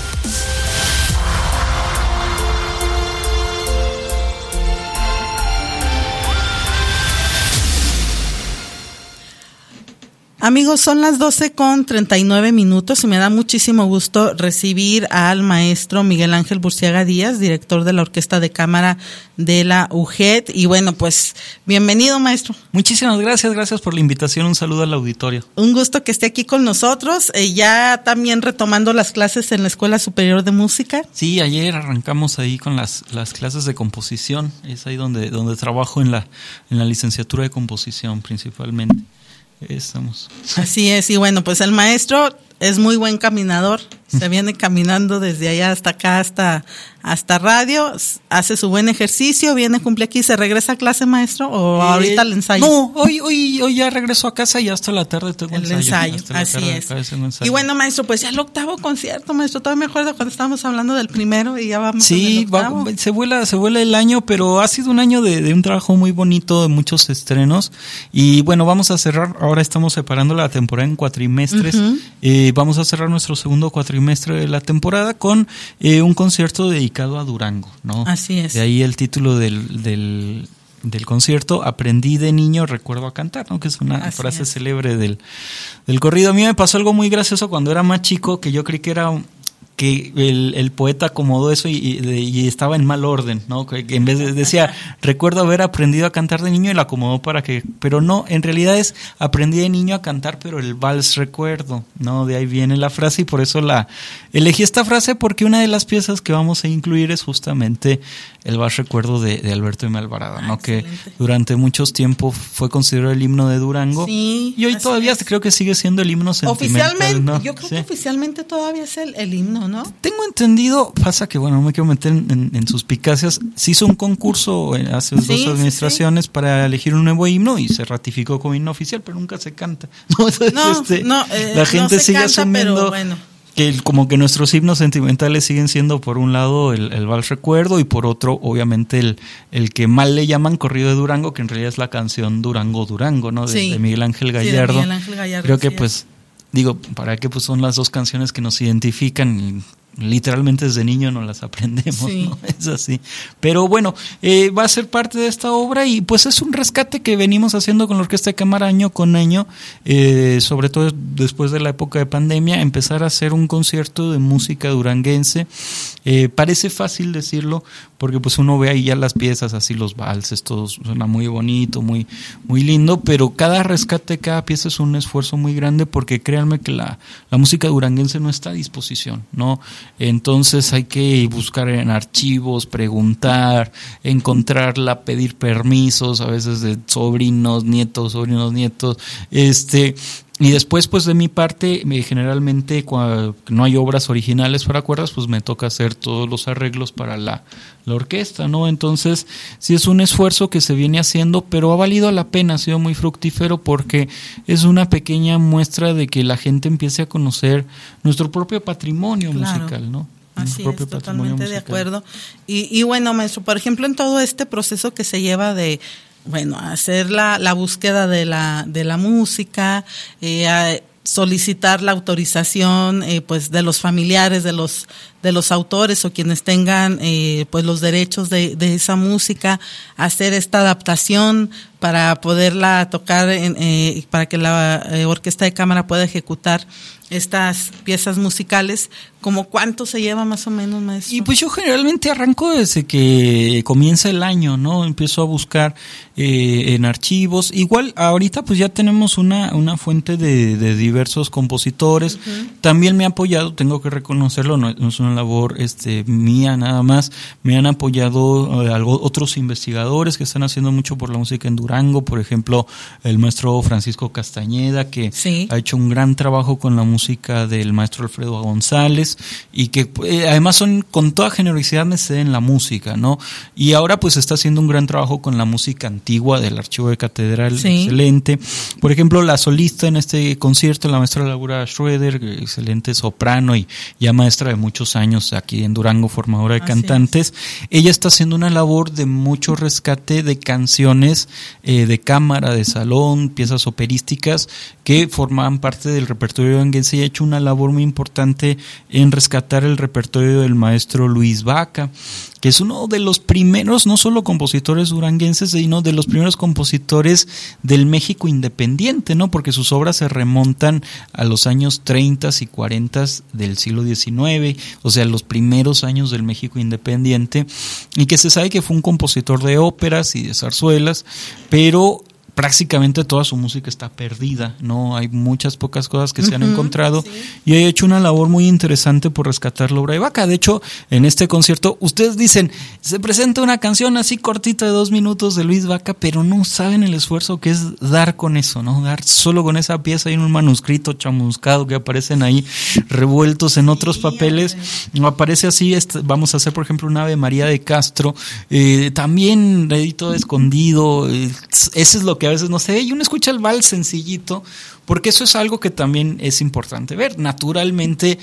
Amigos, son las doce con treinta y nueve minutos y me da muchísimo gusto recibir al maestro Miguel Ángel Burciaga Díaz, director de la Orquesta de Cámara de la U G E T. Y bueno, pues bienvenido, maestro. Muchísimas gracias, gracias por la invitación. Un saludo al auditorio. Un gusto que esté aquí con nosotros, eh, ya también retomando las clases en la Escuela Superior de Música. Sí, ayer arrancamos ahí con las, las clases de composición. Es ahí donde, donde trabajo en la, en la licenciatura de composición principalmente. Estamos. Así es, y bueno, pues el maestro es muy buen caminador, se viene caminando desde allá hasta acá, hasta, hasta radio, hace su buen ejercicio, viene, cumple aquí, ¿se regresa a clase, maestro, o eh, ahorita el ensayo? No, hoy, hoy, hoy ya regreso a casa y hasta la tarde tengo el ensayo. ensayo, así es. Ensayo. Y bueno, maestro, pues ya el octavo concierto, maestro, todavía me acuerdo cuando estábamos hablando del primero y ya vamos sí, con el octavo. Va, se vuela, se vuela el año, pero ha sido un año de, de un trabajo muy bonito, de muchos estrenos, y bueno, vamos a cerrar, ahora estamos separando la temporada en cuatrimestres, uh-huh. eh, vamos a cerrar nuestro segundo cuatrimestre de la temporada con eh, un concierto dedicado a Durango, ¿no? Así es. De ahí el título del, del, del concierto, Aprendí de niño, recuerdo a cantar, ¿no? Que es una Así frase es. célebre del, del corrido. A mí me pasó algo muy gracioso cuando era más chico, que yo creí que era que el, el poeta acomodó eso y, y, y estaba en mal orden, ¿no? Que en vez de, decía, recuerdo haber aprendido a cantar de niño y la acomodó para que, pero no, en realidad es aprendí de niño a cantar, pero el vals recuerdo, ¿no? De ahí viene la frase y por eso la elegí esta frase, porque una de las piezas que vamos a incluir es justamente el vals recuerdo de, de Alberto M. Alvarado, ¿no? Ah, que durante muchos tiempos fue considerado el himno de Durango. Sí, y hoy todavía es. creo que sigue siendo el himno sentimental, oficialmente, ¿no? Yo creo sí. que oficialmente todavía es el, el himno, ¿no? Tengo entendido, pasa que bueno, no me quiero meter en, en, en suspicacias, se hizo un concurso hace sí, dos administraciones sí, sí. para elegir un nuevo himno y se ratificó como himno oficial, pero nunca se canta. No, Entonces, no, este, no eh, la gente no se sigue canta, asumiendo pero bueno. que como que nuestros himnos sentimentales siguen siendo por un lado el, el vals recuerdo y por otro obviamente el, el que mal le llaman corrido de Durango, que en realidad es la canción Durango Durango, ¿no? De, sí. de Miguel Ángel Gallardo. Sí, de Miguel Ángel Gallardo. Creo que pues digo, para qué pues son las dos canciones que nos identifican y literalmente desde niño no las aprendemos, sí. ¿no? Es así. Pero bueno, eh, va a ser parte de esta obra y pues es un rescate que venimos haciendo con la Orquesta de Cámara año con año, eh, sobre todo después de la época de pandemia, empezar a hacer un concierto de música duranguense. Eh, parece fácil decirlo porque pues uno ve ahí ya las piezas, así los valses, todo suena muy bonito, muy, muy lindo, pero cada rescate, cada pieza es un esfuerzo muy grande porque créanme que la, la música duranguense no está a disposición, ¿no? Entonces hay que buscar en archivos, preguntar, encontrarla, pedir permisos, a veces de sobrinos, nietos, sobrinos, nietos, este... Y después, pues de mi parte, me, generalmente cuando no hay obras originales para cuerdas, pues me toca hacer todos los arreglos para la, la orquesta, ¿no? Entonces, sí es un esfuerzo que se viene haciendo, pero ha valido la pena, ha sido muy fructífero porque es una pequeña muestra de que la gente empiece a conocer nuestro propio patrimonio claro. musical, ¿no? Así es, totalmente de acuerdo. Y, y bueno, maestro, por ejemplo, en todo este proceso que se lleva de bueno, hacer la, la búsqueda de la, de la música, eh, a solicitar la autorización, eh, pues, de los familiares, de los, de los autores o quienes tengan, eh, pues, los derechos de, de esa música, hacer esta adaptación para poderla tocar, en, eh, para que la eh, Orquesta de Cámara pueda ejecutar estas piezas musicales. ¿Cómo cuánto se lleva más o menos, maestro? Y pues yo generalmente arranco desde que comienza el año, ¿no? Empiezo a buscar eh, en archivos. Igual ahorita pues ya tenemos una, una fuente de, de diversos compositores. Uh-huh. También me ha apoyado, tengo que reconocerlo, no, no es una labor este mía nada más. Me han apoyado eh, algo, otros investigadores que están haciendo mucho por la música en Durango. Por ejemplo, el maestro Francisco Castañeda, que sí. ha hecho un gran trabajo con la música del maestro Alfredo González. Y que eh, además son con toda generosidad me ceden la música, ¿no? Y ahora pues está haciendo un gran trabajo con la música antigua del Archivo de Catedral, sí. excelente. Por ejemplo, la solista en este concierto, la maestra Laura Schroeder, excelente soprano y ya maestra de muchos años años aquí en Durango, formadora de Así cantantes. es. Ella está haciendo una labor de mucho rescate de canciones eh, de cámara, de salón, piezas operísticas que formaban parte del repertorio duranguense, y ha hecho una labor muy importante en rescatar el repertorio del maestro Luis Vaca, que es uno de los primeros, no solo compositores duranguenses, sino de los primeros compositores del México independiente, ¿no? Porque sus obras se remontan a los años treinta y cuarenta del siglo diecinueve, o sea, los primeros años del México independiente, y que se sabe que fue un compositor de óperas y de zarzuelas, pero prácticamente toda su música está perdida, ¿no? Hay muchas pocas cosas que se han Ujú, encontrado, sí. y ha hecho una labor muy interesante por rescatar la obra de Vaca. De hecho, en este concierto, ustedes dicen, se presenta una canción así cortita de dos minutos de Luis Vaca, pero no saben el esfuerzo que es dar con eso, ¿no? Dar solo con esa pieza y en un manuscrito chamuscado que aparecen ahí revueltos en otros Sí, papeles. hombre. No aparece así, este, vamos a hacer, por ejemplo, un Ave María de Castro, eh, también ahí todo escondido, eh, eso es lo que a veces no sé, y uno escucha el vals sencillito, porque eso es algo que también es importante ver. Naturalmente,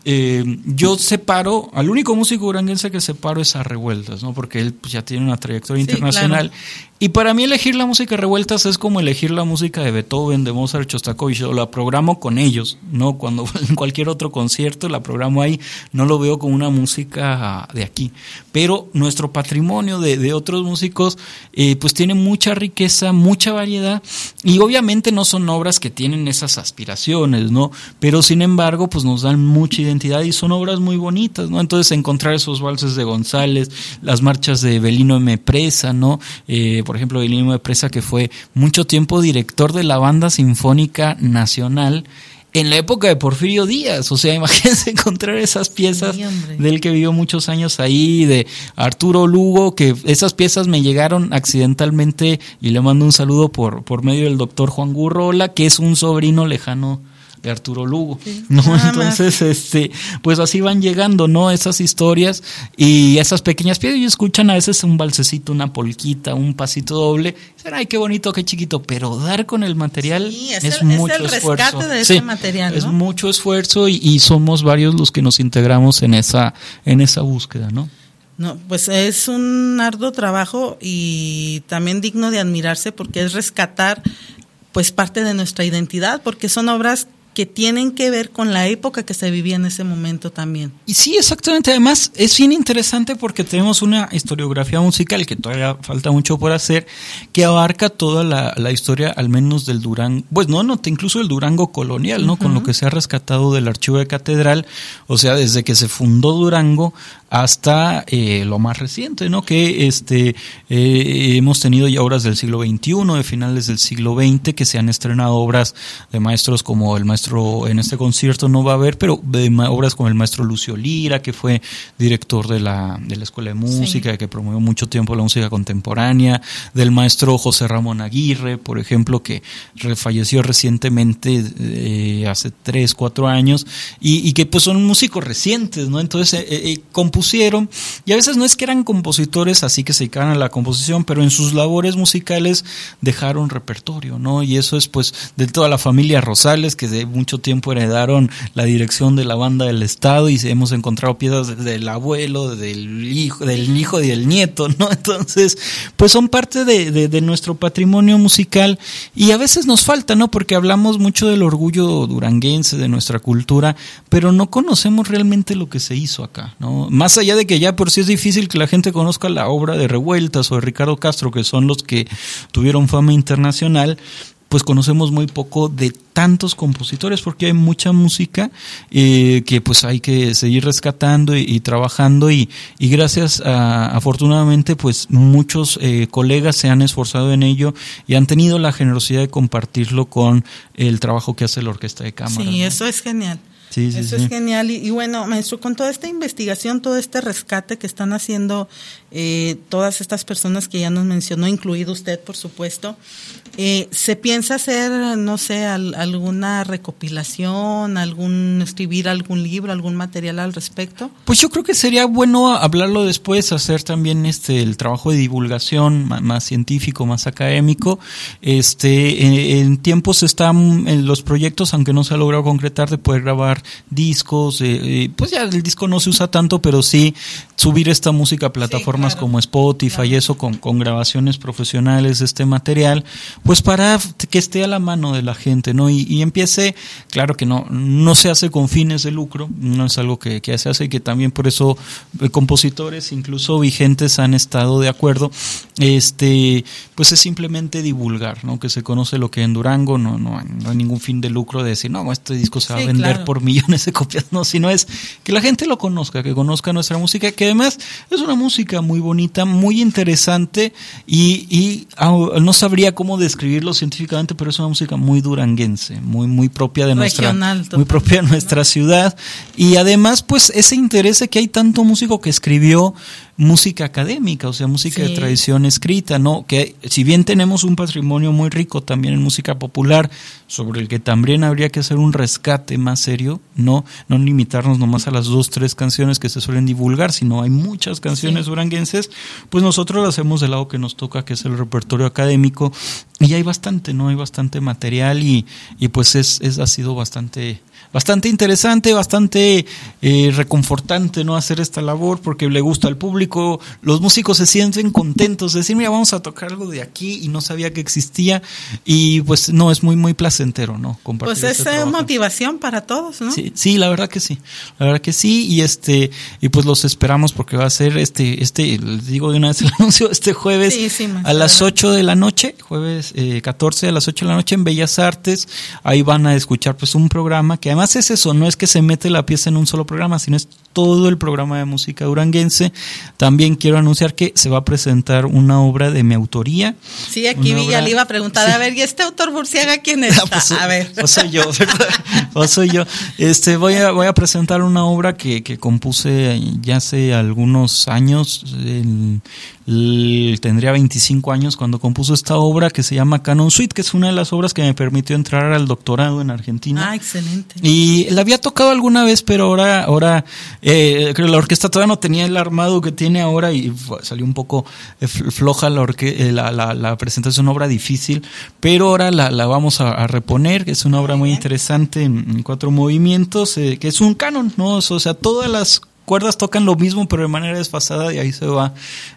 eh, yo separo, al único músico duranguense que separo es a Revueltas, ¿no? Porque él pues, ya tiene una trayectoria Sí, internacional. claro. Y para mí elegir la música de Revueltas es como elegir la música de Beethoven, de Mozart, Shostakovich. Yo la programo con ellos, ¿no? Cuando en cualquier otro concierto la programo ahí, no lo veo como una música de aquí. Pero nuestro patrimonio de, de otros músicos, eh, pues tiene mucha riqueza, mucha variedad, y obviamente no son obras que tienen esas aspiraciones, ¿no? Pero sin embargo, pues nos dan mucha identidad y son obras muy bonitas, ¿no? Entonces encontrar esos valses de González, las marchas de Belino M. Presa, ¿no? Eh, por ejemplo, Belino M. Presa, que fue mucho tiempo director de la Banda Sinfónica Nacional en la época de Porfirio Díaz. O sea, imagínense encontrar esas piezas Sí, hombre. del que vivió muchos años ahí, de Arturo Lugo, que esas piezas me llegaron accidentalmente, y le mando un saludo por, por medio del doctor Juan Gurrola, que es un sobrino lejano de Arturo Lugo, Sí, ¿no? nada Entonces, este, pues así van llegando, ¿no? Esas historias y esas pequeñas piezas, y escuchan a veces un balsecito, una polquita, un pasito doble, dicen, ay, qué bonito, qué chiquito, pero dar con el material Sí, es, es el- mucho es el esfuerzo. rescate de Sí, ese material, es ¿no? mucho esfuerzo, y, y somos varios los que nos integramos en esa, en esa búsqueda, ¿no? No, pues es un arduo trabajo y también digno de admirarse, porque es rescatar pues parte de nuestra identidad, porque son obras que tienen que ver con la época que se vivía en ese momento también. Y sí, exactamente. Además, es bien interesante porque tenemos una historiografía musical que todavía falta mucho por hacer, que abarca toda la, la historia, al menos del Durango, pues no, no, incluso el Durango colonial, ¿no? Uh-huh. Con lo que se ha rescatado del archivo de Catedral, o sea, desde que se fundó Durango hasta eh, lo más reciente, ¿no? Que este eh, hemos tenido ya obras del siglo veintiuno, de finales del siglo veinte, que se han estrenado obras de maestros como el maestro, en este concierto no va a haber, pero de obras como el maestro Lucio Lira, que fue director de la, de la Escuela de Música, sí. que promovió mucho tiempo la música contemporánea, del maestro José Ramón Aguirre, por ejemplo, que falleció recientemente, eh, hace tres, cuatro años, y, y que pues son músicos recientes, ¿no? Entonces, eh, eh, compusieron, y a veces no es que eran compositores así que se dedicaban a la composición, pero en sus labores musicales dejaron repertorio, ¿no? Y eso es pues de toda la familia Rosales, que de mucho tiempo heredaron la dirección de la banda del Estado, y hemos encontrado piezas del abuelo, del hijo, del hijo y del nieto, ¿no? Entonces, pues son parte de, de, de nuestro patrimonio musical, y a veces nos falta, ¿no? Porque hablamos mucho del orgullo duranguense, de nuestra cultura, pero no conocemos realmente lo que se hizo acá, ¿no? Más allá de que ya por sí es difícil que la gente conozca la obra de Revueltas o de Ricardo Castro, que son los que tuvieron fama internacional, pues conocemos muy poco de tantos compositores, porque hay mucha música eh, que pues hay que seguir rescatando y, y trabajando, y, y gracias a, afortunadamente, pues muchos eh, colegas se han esforzado en ello y han tenido la generosidad de compartirlo con el trabajo que hace la Orquesta de Cámara. Sí, ¿no? eso es genial. Sí, sí, Eso sí. es genial. Y, y bueno, maestro, con toda esta investigación, todo este rescate que están haciendo eh, todas estas personas que ya nos mencionó, incluido usted, por supuesto, eh, ¿se piensa hacer, no sé, al, alguna recopilación, algún escribir algún libro, algún material al respecto? Pues yo creo que sería bueno hablarlo después, hacer también este el trabajo de divulgación más, más científico, más académico. Este, en, en tiempos están en los proyectos, aunque no se ha logrado concretar, de poder grabar grabar discos, eh, eh, pues ya el disco no se usa tanto, pero sí subir esta música a plataformas sí, claro. como Spotify claro. y eso con, con grabaciones profesionales de este material, pues para que esté a la mano de la gente, ¿no? Y, y empiece, claro que no, no se hace con fines de lucro, no es algo que, que se hace y que también por eso eh, compositores incluso vigentes han estado de acuerdo, este, pues es simplemente divulgar, ¿no? Que se conoce lo que en Durango, no, no, no hay ningún fin de lucro de decir, no, este disco se va sí, a vender claro. por millones de copias, no, sino es que la gente lo conozca, que conozca nuestra música, que además es una música muy bonita, muy interesante y, y no sabría cómo describirlo científicamente, pero es una música muy duranguense, muy muy propia de nuestra muy propia de nuestra ciudad y además pues ese interés de que hay tanto músico que escribió música académica, o sea, música sí. de tradición escrita, ¿no? Que si bien tenemos un patrimonio muy rico también en música popular, sobre el que también habría que hacer un rescate más serio, no no limitarnos nomás a las dos, tres canciones que se suelen divulgar, sino hay muchas canciones sí. duranguenses, pues nosotros lo hacemos del lado que nos toca, que es el repertorio académico, y hay bastante, ¿no? Hay bastante material y, y pues es, es ha sido bastante... Bastante interesante, bastante eh, reconfortante, ¿no? Hacer esta labor porque le gusta al público, los músicos se sienten contentos de decir, mira, vamos a tocar algo de aquí y no sabía que existía y pues no, es muy, muy placentero, ¿no? Compartir pues este es motivación para todos, ¿no? Sí, sí, la verdad que sí, la verdad que sí y este, y pues los esperamos porque va a ser este, este, les digo de una vez el anuncio, este jueves sí, sí, a las ocho de la noche, jueves eh, catorce a las ocho de la noche en Bellas Artes, ahí van a escuchar pues un programa que además es eso, no es que se mete la pieza en un solo programa, sino es todo el programa de música duranguense. También quiero anunciar que se va a presentar una obra de mi autoría. Sí, aquí vi, ya le iba a preguntar, sí. a ver, ¿y este autor Burciaga quién es? pues, a ver. Pues soy yo, ¿verdad? Pues soy yo. Este, voy a, voy a presentar una obra que, que compuse ya hace algunos años, el, el, tendría veinticinco años cuando compuso esta obra que se llama Canon Suite, que es una de las obras que me permitió entrar al doctorado en Argentina. Ah, excelente. Y la había tocado alguna vez, pero ahora, ahora eh, creo que la orquesta todavía no tenía el armado que tiene ahora y salió un poco floja la, orque- la, la, la presentación, una obra difícil, pero ahora la, la vamos a, a reponer, que es una obra muy interesante en, en cuatro movimientos, eh, que es un canon, ¿no? O sea, todas las cuerdas tocan lo mismo pero de manera desfasada y ahí se va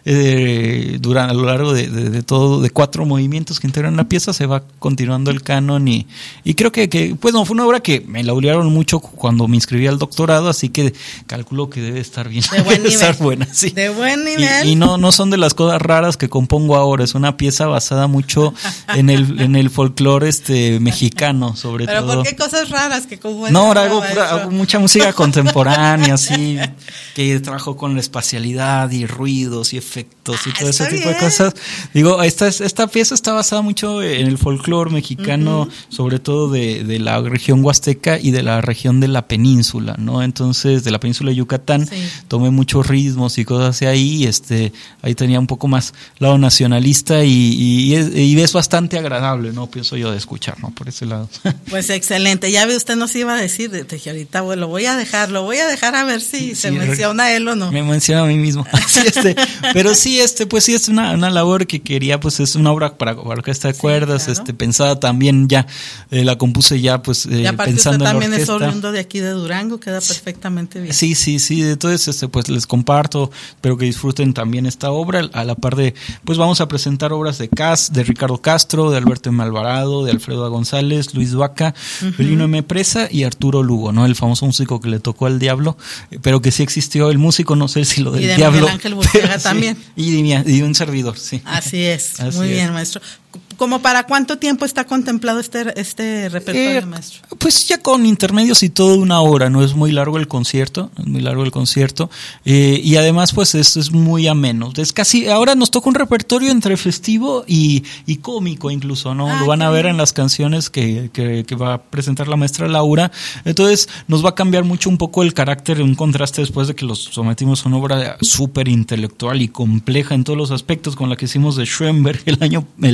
eh, durante a lo largo de, de, de todo de cuatro movimientos que integran la pieza se va continuando el canon y, y creo que, que pues no fue una obra que me laurearon mucho cuando me inscribí al doctorado, así que calculo que debe estar bien, de buen nivel, estar buena, sí. De buen nivel. Y, y no no son de las cosas raras que compongo ahora, es una pieza basada mucho en el en el folclore este mexicano sobre pero todo. ¿Pero por qué cosas raras que componen? No, ahora hago, hago mucha música contemporánea así que trabajó con la espacialidad y ruidos y efectos y ah, todo ese tipo bien. de cosas. Digo, esta esta pieza está basada mucho en el folclore mexicano, uh-huh. sobre todo de, de la región huasteca y de la región de la península, ¿no? Entonces, de la península de Yucatán, sí. tomé muchos ritmos y cosas así ahí, este, ahí tenía un poco más lado nacionalista y, y, es, y es bastante agradable, ¿no? Pienso yo de escuchar, ¿no? Por ese lado. Pues excelente. Ya ve, usted nos iba a decir, dije ahorita, bueno, lo voy a dejar, lo voy a dejar a ver si sí, se menciona a él o no. Me menciona a mí mismo. Sí, este, pero sí, este, pues sí, es una, una labor que quería, pues es una obra para, para orquesta de cuerdas, sí, claro. este, pensada también ya, eh, la compuse ya, pues, eh, y pensando en la orquesta. También es oriundo de aquí de Durango, queda perfectamente bien. Sí, sí, sí, entonces, este, pues les comparto, espero que disfruten también esta obra, a la par de, pues vamos a presentar obras de Cas, de Ricardo Castro, de Alberto M. Alvarado, de Alfredo A. González, Luis Vaca, uh-huh. Felino M. Presa y Arturo Lugo, ¿no? El famoso músico que le tocó al diablo, pero que sí existió el músico, no sé si lo del y de diablo. Miguel Ángel Burciaga también. Sí, y, de, y de un servidor, sí. Así es, Así muy es. bien, maestro. ¿Cómo para cuánto tiempo está contemplado este este repertorio, eh, maestro? Pues ya con intermedios y todo una hora, no es muy largo el concierto, es muy largo el concierto, eh, y además pues es, es muy ameno. Es casi, ahora nos toca un repertorio entre festivo y, y cómico incluso, ¿no? Ah, lo van a ver en las canciones que, que, que va a presentar la maestra Laura, entonces nos va a cambiar mucho un poco el carácter, un contraste después de que los sometimos a una obra súper intelectual y compleja en todos los aspectos, con la que hicimos de Schoenberg el año, el mes pasado.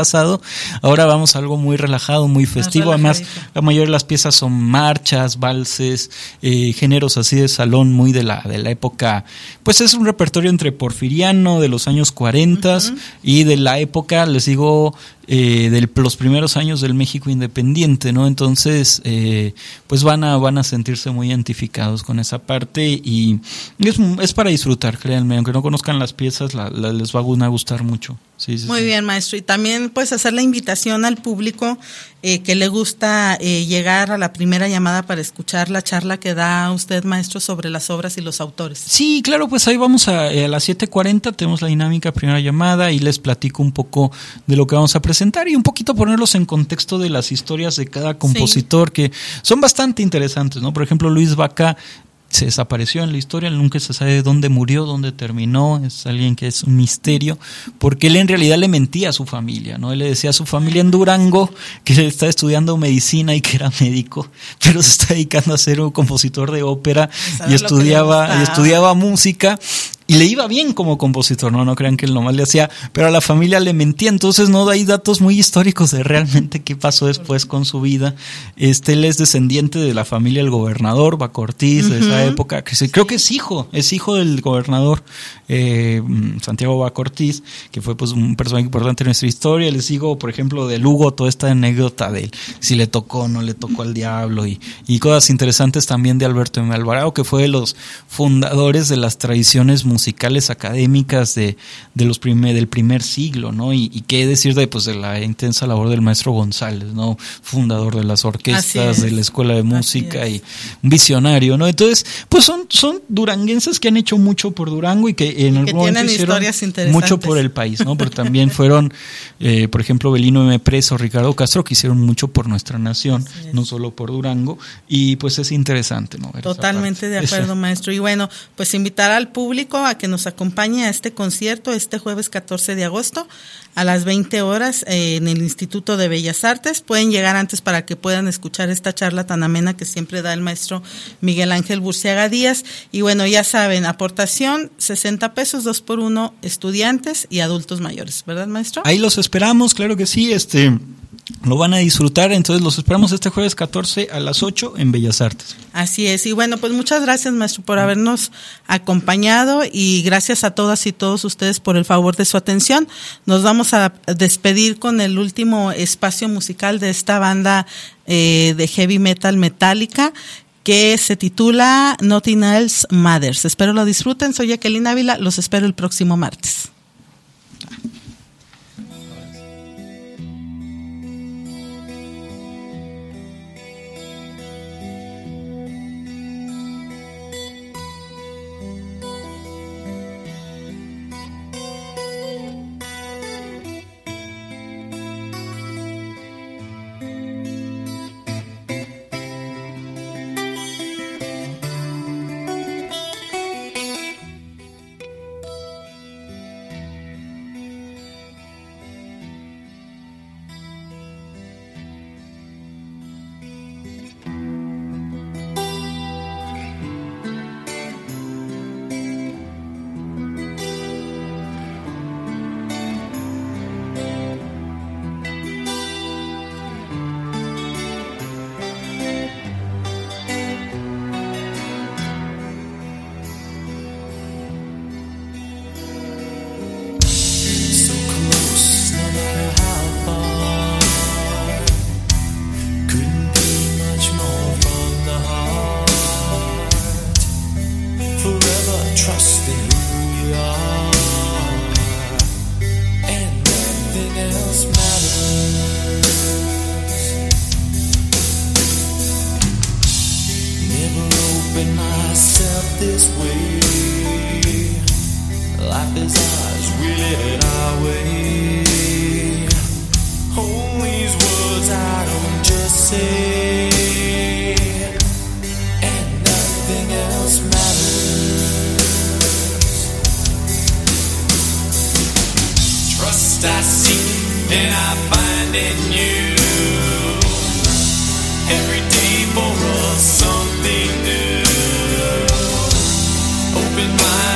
pasado. Ahora vamos a algo muy relajado, muy festivo. Además, la mayoría de las piezas son marchas, valses, eh, géneros así de salón muy de la, de la época. Pues es un repertorio entre porfiriano de los años cuarenta uh-huh. y de la época, les digo, Eh, de los primeros años del México independiente, ¿no? Entonces, eh, pues van a van a sentirse muy identificados con esa parte y es, es para disfrutar, créanme, aunque no conozcan las piezas, la, la, les va a gustar mucho. Sí, sí, muy sí. bien, maestro. Y también pues hacer la invitación al público eh, que le gusta eh, llegar a la primera llamada para escuchar la charla que da usted, maestro, sobre las obras y los autores. Sí, claro, pues ahí vamos a, a las siete cuarenta, tenemos la dinámica primera llamada y les platico un poco de lo que vamos a presentar y un poquito ponerlos en contexto de las historias de cada compositor, sí. que son bastante interesantes, ¿no? Por ejemplo, Luis Vaca se desapareció en la historia, nunca se sabe dónde murió, dónde terminó, es alguien que es un misterio, porque él en realidad le mentía a su familia, ¿no? Él le decía a su familia en Durango que estaba estudiando medicina y que era médico, pero se está dedicando a ser un compositor de ópera y estudiaba, y estudiaba música. Y le iba bien como compositor, no no crean que él nomás le hacía, pero a la familia le mentía, entonces no hay datos muy históricos de realmente qué pasó después con su vida. Este, él es descendiente de la familia del gobernador Vaca Ortiz, uh-huh. de esa época, que creo que es hijo, es hijo del gobernador eh, Santiago Vaca Ortiz, que fue pues un personaje importante en nuestra historia. Les digo, por ejemplo, de Lugo, toda esta anécdota de él, si le tocó o no le tocó al diablo, y, y cosas interesantes también de Alberto M. Alvarado, que fue de los fundadores de las tradiciones musicales musicales académicas de, de los primer, del primer siglo, ¿no? Y, y qué decir de, pues, de la intensa labor del maestro González, ¿no? Fundador de las orquestas, de la escuela de música y un visionario, ¿no? Entonces, pues son, son duranguenses que han hecho mucho por Durango y que en y algún que momento tienen hicieron historias interesantes. Mucho por el país, ¿no? Pero también fueron, eh, por ejemplo, Belino M. Preso, Ricardo Castro, que hicieron mucho por nuestra nación, no solo por Durango, y pues es interesante, ¿no? Ver Totalmente de acuerdo, esa. maestro. Y bueno, pues invitar al público a que nos acompañe a este concierto este jueves catorce de agosto a las veinte horas eh, en el Instituto de Bellas Artes. Pueden llegar antes para que puedan escuchar esta charla tan amena que siempre da el maestro Miguel Ángel Burciaga Díaz. Y bueno, ya saben, aportación sesenta pesos, dos por uno, estudiantes y adultos mayores, ¿verdad, maestro? Ahí los esperamos, claro que sí, este... lo van a disfrutar, entonces los esperamos este jueves catorce a las ocho en Bellas Artes. Así es, y bueno, pues muchas gracias, maestro, por habernos acompañado y gracias a todas y todos ustedes por el favor de su atención. Nos vamos a despedir con el último espacio musical de esta banda eh, de heavy metal Metallica, que se titula Nothing Else Matters. Espero lo disfruten, soy Jacqueline Ávila, los espero el próximo martes.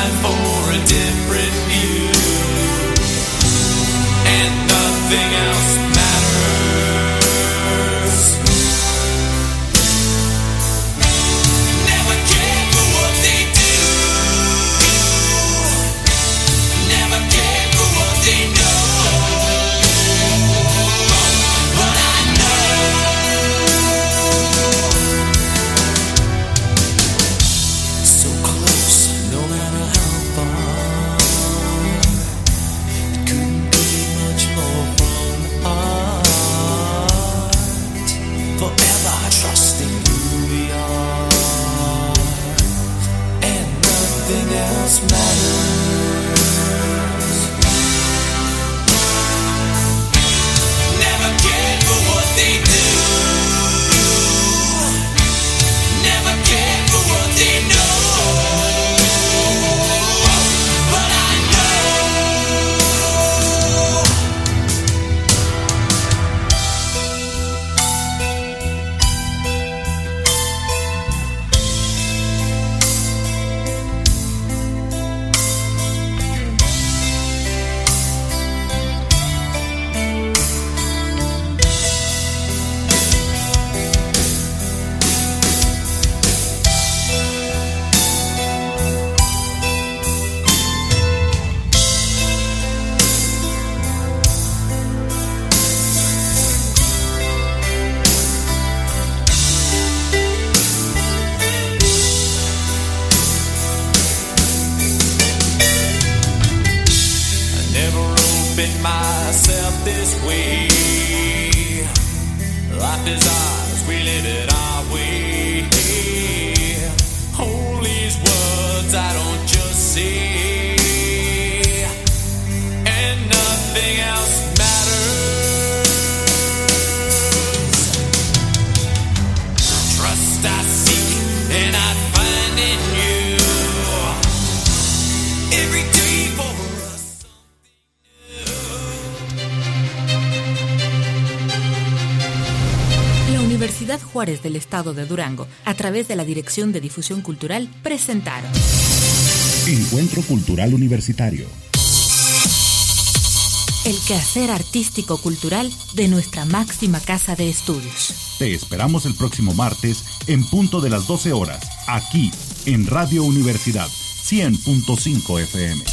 Nothing else else matters. Never cared for what they do. Never cared for what they know. But I myself this way. Life is ours, we live it our way. Hold these words I don't just say, and nothing else matters. Trust I seek and I find in you every day for Universidad Juárez del Estado de Durango, a través de la Dirección de Difusión Cultural, presentaron Encuentro Cultural Universitario. El quehacer artístico-cultural de nuestra máxima casa de estudios. Te esperamos el próximo martes en punto de las doce horas, aquí en Radio Universidad cien punto cinco F M.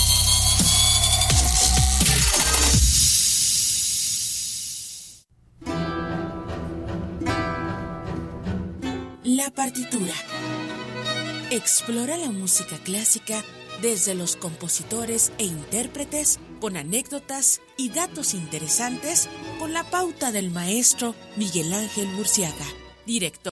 La partitura. Explora la música clásica desde los compositores e intérpretes con anécdotas y datos interesantes con la pauta del maestro Miguel Ángel Murciaga, director.